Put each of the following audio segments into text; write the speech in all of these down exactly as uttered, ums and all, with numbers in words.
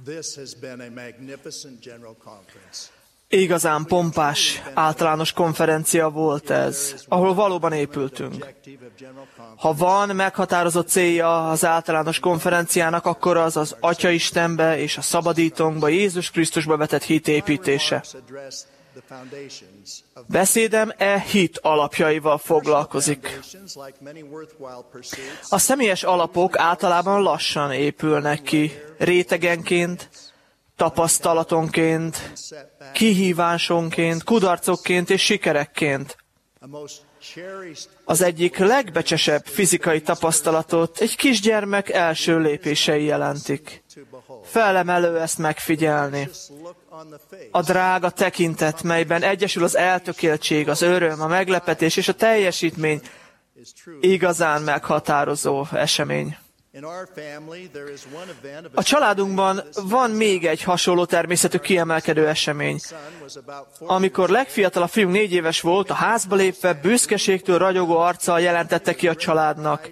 Igazán pompás általános konferencia volt ez, ahol valóban épültünk. Ha van meghatározott célja az általános konferenciának, akkor az az Atya-Istenbe és a Szabadítónkba, Jézus Krisztusba vetett hit építése. Beszédem e hit alapjaival foglalkozik. A személyes alapok általában lassan épülnek ki, rétegenként, tapasztalatonként, kihívásonként, kudarcokként és sikerekként. Az egyik legbecsesebb fizikai tapasztalatot egy kisgyermek első lépései jelentik. Felemelő ezt megfigyelni. A drága tekintet, melyben egyesül az eltökéltség, az öröm, a meglepetés és a teljesítmény, igazán meghatározó esemény. A családunkban van még egy hasonló természetű kiemelkedő esemény. Amikor legfiatalabb fiunk négy éves volt, a házba lépve büszkeségtől ragyogó arccal jelentette ki a családnak: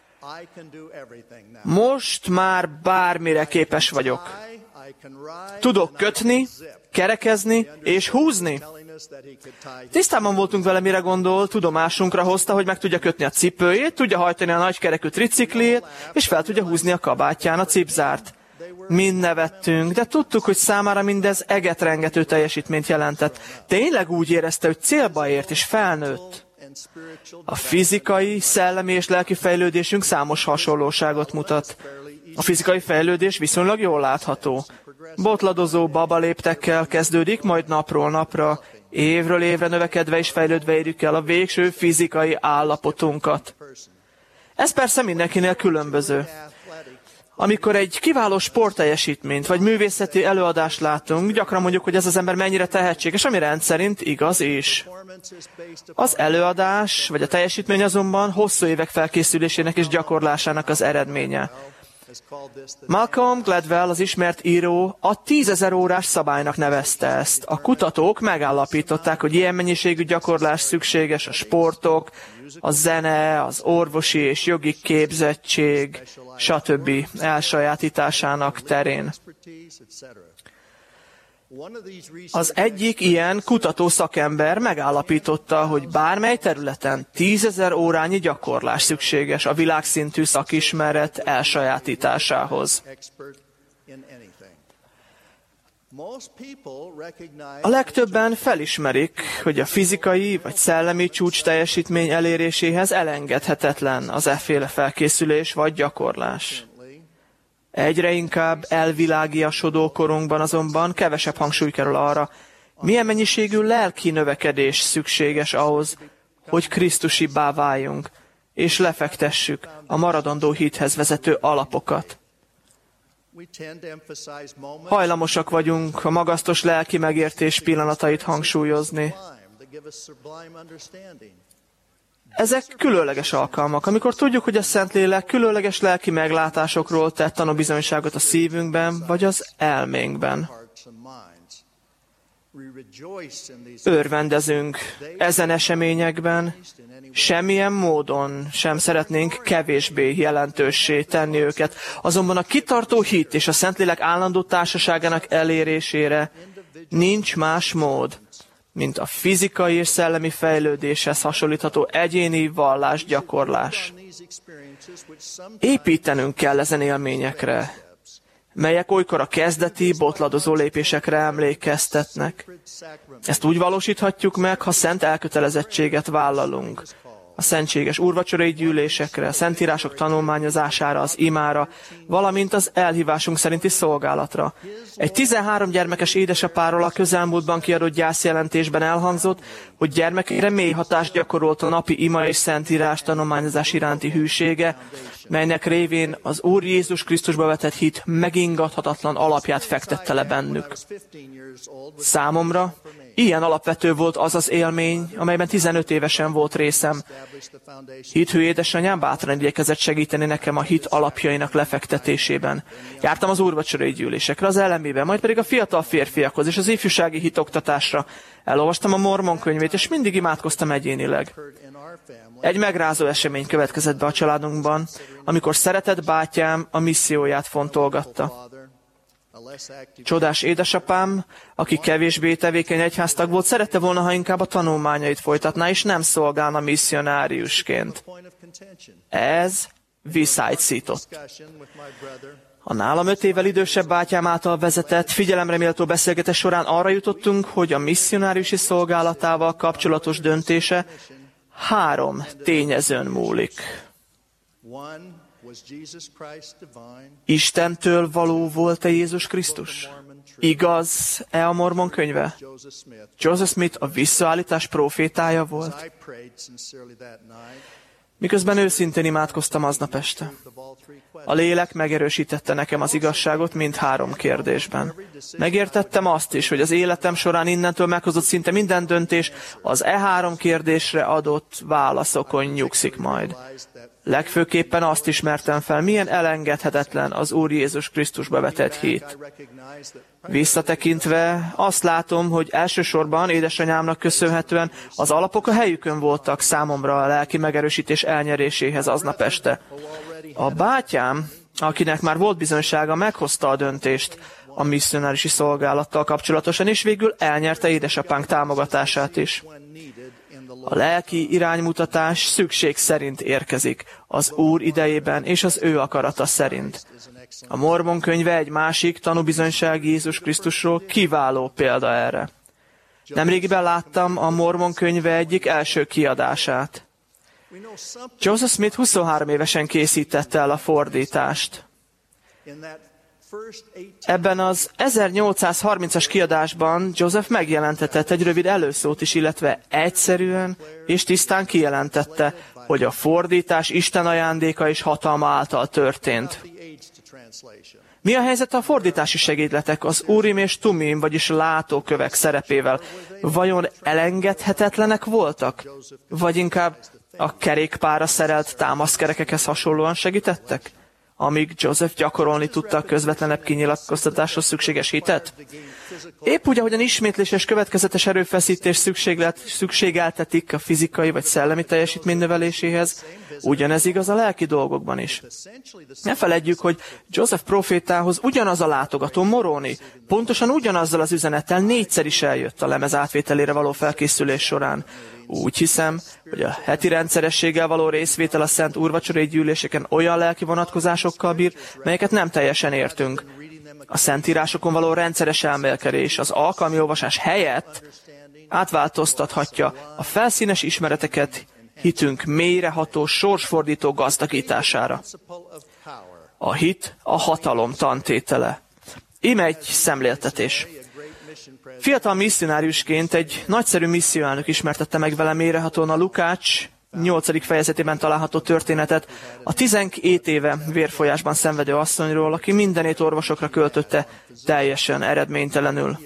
most már bármire képes vagyok. Tudok kötni, kerekezni és húzni. Tisztában voltunk vele, mire gondol, tudomásunkra hozta, hogy meg tudja kötni a cipőjét, tudja hajtani a nagykerekű triciklét, és fel tudja húzni a kabátján a cipzárt. Mind nevettünk, de tudtuk, hogy számára mindez egetrengető teljesítményt jelentett. Tényleg úgy érezte, hogy célba ért és felnőtt. A fizikai, szellemi és lelki fejlődésünk számos hasonlóságot mutat. A fizikai fejlődés viszonylag jól látható. Botladozó babaléptekkel kezdődik, majd napról napra, évről évre növekedve és fejlődve érjük el a végső fizikai állapotunkat. Ez persze mindenkinél különböző. Amikor egy kiváló sportteljesítményt vagy művészeti előadást látunk, gyakran mondjuk, hogy ez az ember mennyire tehetséges, ami rendszerint igaz is. Az előadás vagy a teljesítmény azonban hosszú évek felkészülésének és gyakorlásának az eredménye. Malcolm Gladwell, az ismert író, a tízezer órás szabálynak nevezte ezt. A kutatók megállapították, hogy ilyen mennyiségű gyakorlás szükséges a sportok, a zene, az orvosi és jogi képzettség, stb. Elsajátításának terén. Az egyik ilyen kutató szakember megállapította, hogy bármely területen tízezer órányi gyakorlás szükséges a világszintű szakismeret elsajátításához. A legtöbben felismerik, hogy a fizikai vagy szellemi csúcs teljesítmény eléréséhez elengedhetetlen az efféle felkészülés vagy gyakorlás. Egyre inkább elvilágiasodó korunkban azonban kevesebb hangsúly kerül arra, milyen mennyiségű lelki növekedés szükséges ahhoz, hogy krisztusibbá váljunk, és lefektessük a maradandó hithez vezető alapokat. Hajlamosak vagyunk a magasztos lelki megértés pillanatait hangsúlyozni. Ezek különleges alkalmak, amikor tudjuk, hogy a Szentlélek különleges lelki meglátásokról tett tanúbizonyságot a szívünkben, vagy az elménkben. Örvendezünk ezen eseményekben, semmilyen módon sem szeretnénk kevésbé jelentőssé tenni őket. Azonban a kitartó hit és a Szentlélek állandó társaságának elérésére nincs más mód, mint a fizikai és szellemi fejlődéshez hasonlítható egyéni vallásgyakorlás. Építenünk kell ezen élményekre, melyek olykor a kezdeti, botladozó lépésekre emlékeztetnek. Ezt úgy valósíthatjuk meg, ha szent elkötelezettséget vállalunk. A szentséges úrvacsorai gyűlésekre, a szentírások tanulmányozására, az imára, valamint az elhívásunk szerinti szolgálatra. Egy tizenhárom gyermekes édesapáról a közelmúltban kiadott gyászjelentésben elhangzott, hogy gyermekére mély hatást gyakorolt a napi ima és szentírás tanulmányozás iránti hűsége, melynek révén az Úr Jézus Krisztusba vetett hit megingathatatlan alapját fektette le bennük. Számomra ilyen alapvető volt az az élmény, amelyben tizenöt évesen volt részem. Hithű édesanyám bátran igyekezett segíteni nekem a hit alapjainak lefektetésében. Jártam az úrvacsorai gyűlésekre, az elemében, majd pedig a fiatal férfiakhoz és az ifjúsági hitoktatásra. Elolvastam a Mormon könyvét, és mindig imádkoztam egyénileg. Egy megrázó esemény következett be a családunkban, amikor szeretett bátyám a misszióját fontolgatta. Csodás édesapám, aki kevésbé tevékeny egyháztag volt, szerette volna, ha inkább a tanulmányait folytatná, és nem szolgálna misszionáriusként. Ez viszályszított. A nálam öt évvel idősebb bátyám által vezetett, figyelemre méltó beszélgetés során arra jutottunk, hogy a misszionáriusi szolgálatával kapcsolatos döntése három tényezőn múlik. Istentől való volt-e Jézus Krisztus? Igaz-e a Mormon könyve? Joseph Smith a visszaállítás prófétája volt? Miközben őszintén imádkoztam aznap este. A lélek megerősítette nekem az igazságot mindhárom kérdésben. Megértettem azt is, hogy az életem során innentől meghozott szinte minden döntés az e három kérdésre adott válaszokon nyugszik majd. Legfőképpen azt ismertem fel, milyen elengedhetetlen az Úr Jézus Krisztusba vetett hit. Visszatekintve azt látom, hogy elsősorban édesanyámnak köszönhetően az alapok a helyükön voltak számomra a lelki megerősítés elnyeréséhez aznap este. A bátyám, akinek már volt bizonysága, meghozta a döntést a misszionáriusi szolgálattal kapcsolatosan, és végül elnyerte édesapánk támogatását is. A lelki iránymutatás szükség szerint érkezik, az Úr idejében és az ő akarata szerint. A Mormon könyve egy másik tanúbizonyság Jézus Krisztusról kiváló példa erre. Nemrégiben láttam a Mormon könyve egyik első kiadását. Joseph Smith huszonhárom évesen készítette el a fordítást. Ebben az ezernyolcszázharmincas kiadásban Joseph megjelentetett egy rövid előszót is, illetve egyszerűen és tisztán kijelentette, hogy a fordítás Isten ajándéka és hatalma által történt. Mi a helyzet a fordítási segédletek, az Urim és Tumim, vagyis látókövek szerepével? Vajon elengedhetetlenek voltak? Vagy inkább a kerékpárra szerelt támaszkerekekhez hasonlóan segítettek? Amíg Joseph gyakorolni tudta a közvetlenebb kinyilatkoztatáshoz szükséges hitet? Épp úgy, ahogyan ismétlés és következetes erőfeszítés szükségeltetik a fizikai vagy szellemi teljesítmény növeléséhez, ugyanez igaz a lelki dolgokban is. Ne feledjük, hogy Joseph profétához ugyanaz a látogató, Moroni, pontosan ugyanazzal az üzenettel négyszer is eljött a lemez átvételére való felkészülés során. Úgy hiszem, hogy a heti rendszerességgel való részvétel a szent úrvacsorai gyűléseken olyan lelki vonatkozásokkal bír, melyeket nem teljesen értünk. A szentírásokon való rendszeres elmélkedés az alkalmi olvasás helyett átváltoztathatja a felszínes ismereteket hitünk mélyreható, sorsfordító gazdagítására. A hit a hatalom tantétele. Íme egy szemléltetés. Fiatal misszionáriusként egy nagyszerű misszióelnök ismertette meg vele mélyrehatóan a Lukács nyolcadik fejezetében található történetet a tizenkét éve vérfolyásban szenvedő asszonyról, aki mindenét orvosokra költötte teljesen eredménytelenül.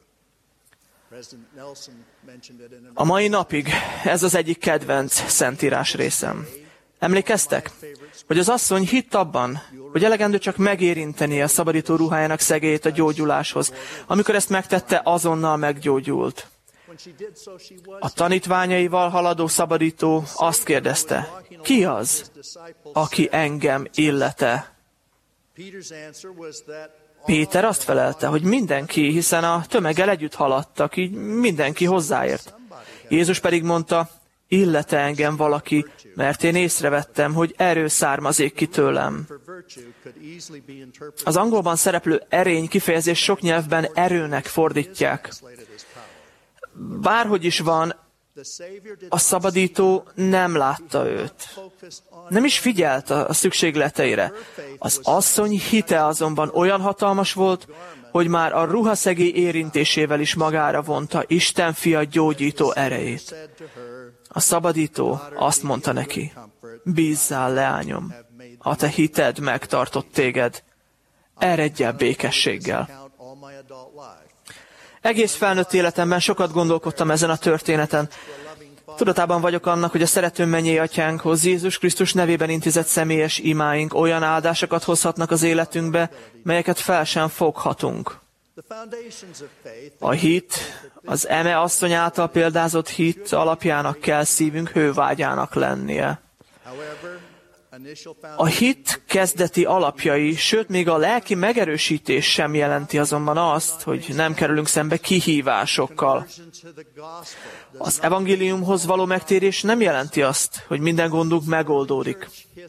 A mai napig ez az egyik kedvenc szentírás részem. Emlékeztek, hogy az asszony hitt abban, hogy elegendő csak megérinteni a szabadító ruhájának szegélyét a gyógyuláshoz. Amikor ezt megtette, azonnal meggyógyult. A tanítványaival haladó szabadító azt kérdezte, ki az, aki engem illete? Péter azt felelte, hogy mindenki, hiszen a tömeggel együtt haladtak, így mindenki hozzáért. Jézus pedig mondta, illete engem valaki, mert én észrevettem, hogy erő származik ki tőlem. Az angolban szereplő erény kifejezés sok nyelvben erőnek fordítják. Bárhogy is van, a szabadító nem látta őt. Nem is figyelt a szükségleteire. Az asszony hite azonban olyan hatalmas volt, hogy már a ruhaszegély érintésével is magára vonta Isten fia gyógyító erejét. A szabadító azt mondta neki, bízzál, leányom, a te hited megtartott téged, eredj el békességgel. Egész felnőtt életemben sokat gondolkodtam ezen a történeten. Tudatában vagyok annak, hogy a szerető mennyei atyánkhoz Jézus Krisztus nevében intézett személyes imáink olyan áldásokat hozhatnak az életünkbe, melyeket fel sem foghatunk. A hit, az eme asszony által példázott hit alapjának kell szívünk hővágyának lennie. A hit kezdeti alapjai, sőt, még a lelki megerősítés sem jelenti azonban azt, hogy nem kerülünk szembe kihívásokkal. Az evangéliumhoz való megtérés nem jelenti azt, hogy minden gondunk megoldódik.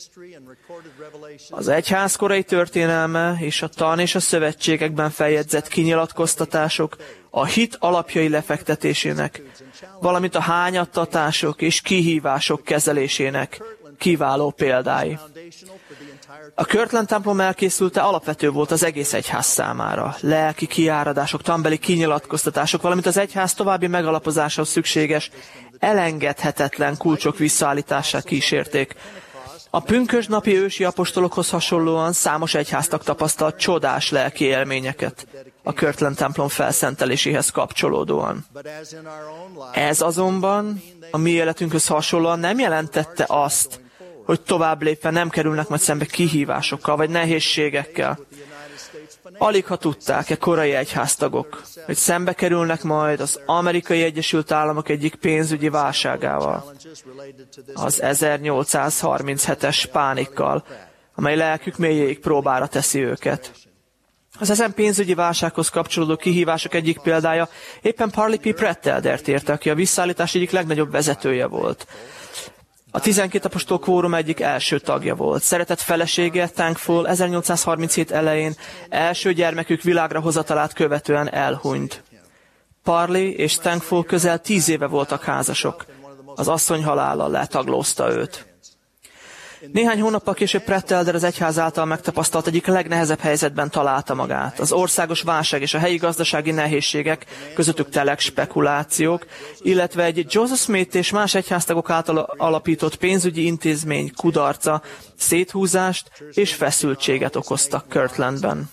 Az egyház korai történelme és a tan és a szövetségekben feljegyzett kinyilatkoztatások a hit alapjai lefektetésének, valamint a hányattatások és kihívások kezelésének kiváló példái. A Kirtland templom elkészülte alapvető volt az egész egyház számára. Lelki kiáradások, tanbeli kinyilatkoztatások, valamint az egyház további megalapozásához szükséges, elengedhetetlen kulcsok visszaállítását kísérték. A pünkösdnapi ősi apostolokhoz hasonlóan számos egyháztag tapasztalt csodás lelki élményeket a Kirtland templom felszenteléséhez kapcsolódóan. Ez azonban a mi életünkhöz hasonlóan nem jelentette azt, hogy tovább lépve nem kerülnek majd szembe kihívásokkal vagy nehézségekkel. Alig ha tudták-e korai egyháztagok, hogy szembe kerülnek majd az Amerikai Egyesült Államok egyik pénzügyi válságával, az ezernyolcszázharminchetes pánikkal, amely lelkük mélyéig próbára teszi őket. Az ezen pénzügyi válsághoz kapcsolódó kihívások egyik példája éppen Parley P. Pratteldert érte, aki a visszaállítás egyik legnagyobb vezetője volt. A tizenkét apostol kvórum egyik első tagja volt. Szeretett felesége, Thankful, ezernyolcszázharminchét elején első gyermekük világra hozatalát követően elhunyt. Parley és Thankful közel tíz éve voltak házasok. Az asszony halála letaglózta őt. Néhány hónappal később Prattelder az egyház által megtapasztalt egyik legnehezebb helyzetben találta magát. Az országos válság és a helyi gazdasági nehézségek, közöttük telek spekulációk, illetve egy Joseph Smith és más egyháztagok által alapított pénzügyi intézmény kudarca, széthúzást és feszültséget okoztak Kirtlandben.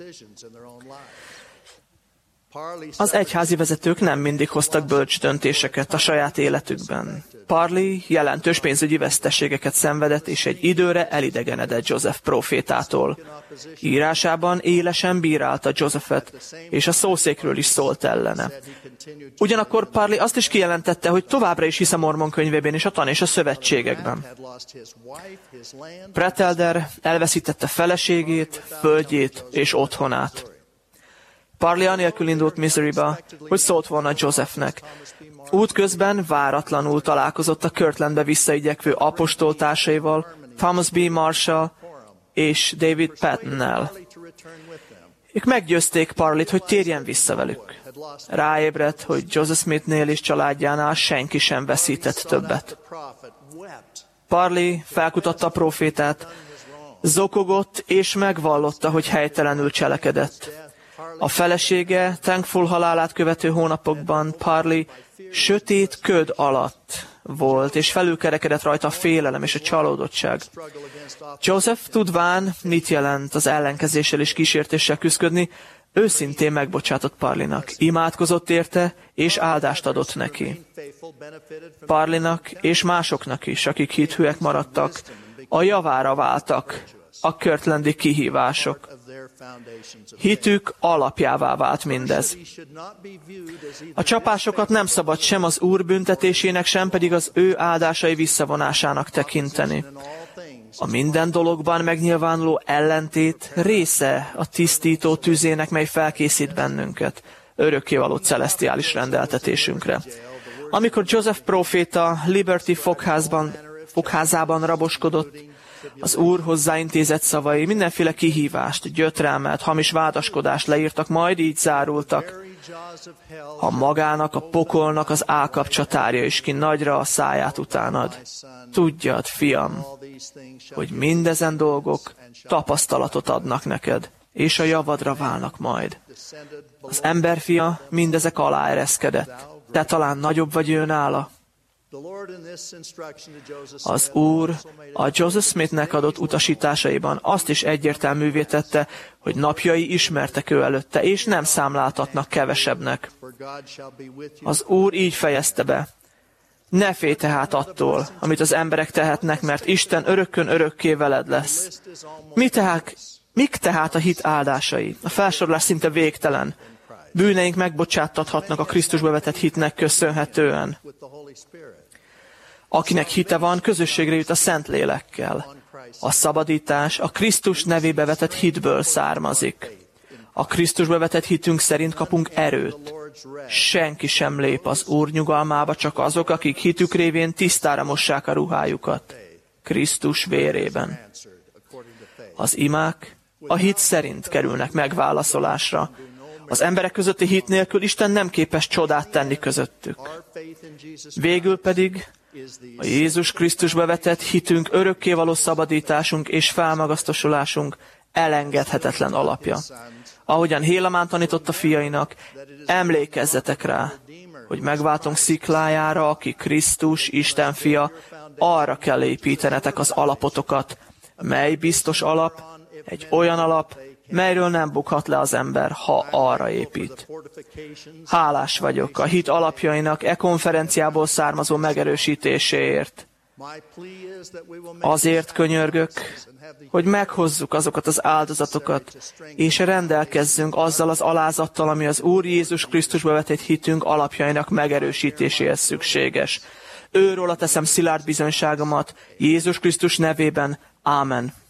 Az egyházi vezetők nem mindig hoztak bölcs döntéseket a saját életükben. Parley jelentős pénzügyi veszteségeket szenvedett, és egy időre elidegenedett Joseph prófétától. Írásában élesen bírálta Josephet, és a szószékről is szólt ellene. Ugyanakkor Parley azt is kijelentette, hogy továbbra is hisz a Mormon könyvében és a tan és a szövetségekben. Prattelder elveszítette feleségét, földjét és otthonát. Parley anélkül indult Missouriba, hogy szólt volna Josephnek. Útközben váratlanul találkozott a Kirtlandbe visszaigyekvő apostoltársaival, Thomas B. Marshall és David Pattonnel. Ők meggyőzték Parleyt, hogy térjen vissza velük. Ráébredt, hogy Joseph Smithnél és családjánál senki sem veszített többet. Parley felkutatta a prófétát, zokogott és megvallotta, hogy helytelenül cselekedett. A felesége Thankful halálát követő hónapokban Parley sötét köd alatt volt, és felülkerekedett rajta a félelem és a csalódottság. Joseph, tudván, mit jelent az ellenkezéssel és kísértéssel küszködni, őszintén megbocsátott Parleynak, imádkozott érte, és áldást adott neki. Parleynak és másoknak is, akik hithűek maradtak, a javára váltak a kirtlandi kihívások. Hitük alapjává vált mindez. A csapásokat nem szabad sem az Úr büntetésének, sem pedig az ő áldásai visszavonásának tekinteni. A minden dologban megnyilvánuló ellentét része a tisztító tüzének, mely felkészít bennünket örökkévaló celesztiális rendeltetésünkre. Amikor Joseph próféta Liberty fogházban, fogházában raboskodott, az Úr hozzáintézett szavai mindenféle kihívást, gyötrelmet, hamis vádaskodást leírtak, majd így zárultak. Ha magának, a pokolnak az állkap tárja is ki nagyra a száját utánad. Tudjad, fiam, hogy mindezen dolgok tapasztalatot adnak neked, és a javadra válnak majd. Az emberfia mindezek alá ereszkedett. Te talán nagyobb vagy ő nála? Az Úr a Joseph Smithnek adott utasításaiban azt is egyértelművé tette, hogy napjai ismertek ő előtte, és nem számláltatnak kevesebbnek. Az Úr így fejezte be: ne félj tehát attól, amit az emberek tehetnek, mert Isten örökkön örökké veled lesz. Mi tehát, mik tehát a hit áldásai? A felsorolás szinte végtelen. Bűneink megbocsáttathatnak a Krisztusba vetett hitnek köszönhetően. Akinek hite van, közösségre jut a Szentlélekkel. A szabadítás a Krisztus nevébe vetett hitből származik. A Krisztusba vetett hitünk szerint kapunk erőt. Senki sem lép az Úr nyugalmába, csak azok, akik hitük révén tisztára mossák a ruhájukat. Krisztus vérében. Az imák a hit szerint kerülnek megválaszolásra. Az emberek közötti hit nélkül Isten nem képes csodát tenni közöttük. Végül pedig a Jézus Krisztusba vetett hitünk, örökkévaló szabadításunk és felmagasztosulásunk elengedhetetlen alapja. Ahogyan Hélemán tanította fiainak, emlékezzetek rá, hogy megváltunk sziklájára, aki Krisztus, Isten fia, arra kell építenetek az alapotokat, mely biztos alap, egy olyan alap, melyről nem bukhat le az ember, ha arra épít. Hálás vagyok a hit alapjainak e konferenciából származó megerősítéséért. Azért könyörgök, hogy meghozzuk azokat az áldozatokat, és rendelkezzünk azzal az alázattal, ami az Úr Jézus Krisztusba vetett hitünk alapjainak megerősítéséhez szükséges. Őróla teszem szilárd bizonyságomat, Jézus Krisztus nevében. Ámen.